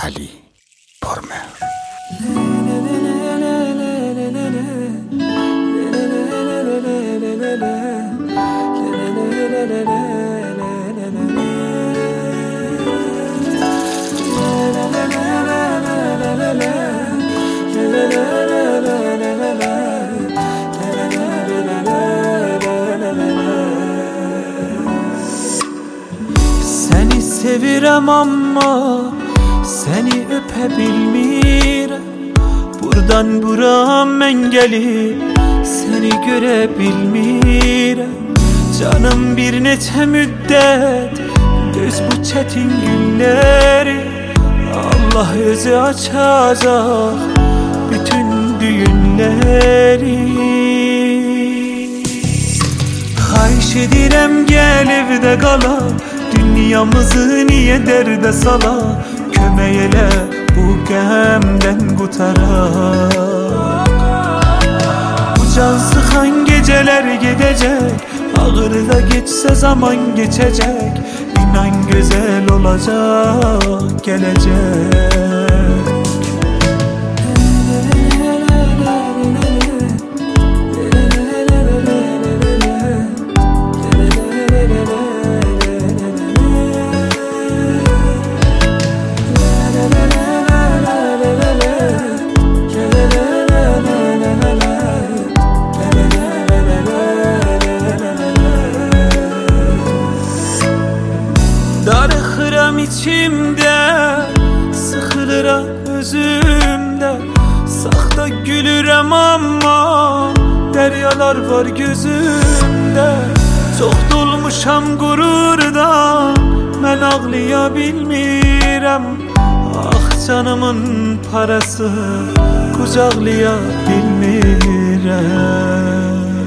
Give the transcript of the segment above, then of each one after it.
علی پرمهر. Seni sevirem ama seni öpebilmirəm. Buradan buram mən gelip seni görebilmirəm. Canım bir neçə müddət düz bu çetin günleri Allah özü açacak bütün düğünleri. Xahiş edirəm gel evdə qala, dünyamızı niye dərdə sala, kömək elə bu qəmdən qutarak. Bu can sıxan geceler gedəcək, ağır da geçsə zaman geçecek, inan güzel olacak gelecek. Darıxıram içimdə, sıxılıram özümdə. Saxta gülürəm amma dəryalar var gözümdə. Çox dolmuşam qururdan, mən ağlaya bilmirəm. Ah canımın parası qucaqlaya bilmirəm.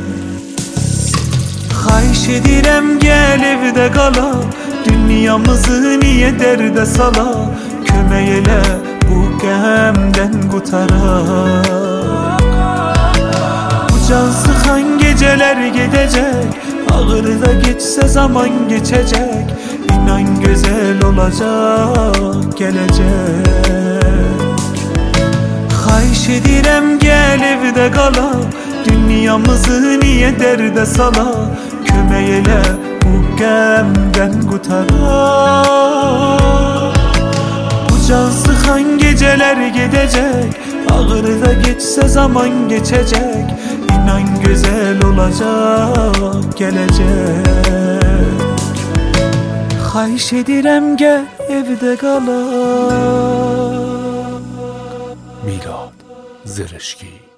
Xahiş edirəm gel evdə qala, dünyamızı niye dərdə sala, kömək elə bu qəmdən qutarak. Bu can sıxan geceler gedəcək, ağır da geçsə zaman geçecek, inan güzel olacak gelecek. Xahiş edirəm gel evdə qala, dünyamızı niye dərdə sala, kömək elə bu qəmdən qutarak. Bu can sıxan geceler gedəcək, ağır da geçsə zaman geçecek, inan güzel olacak gelecek. Xahiş edirəm gəl evdə qala. میلاد زرشکی.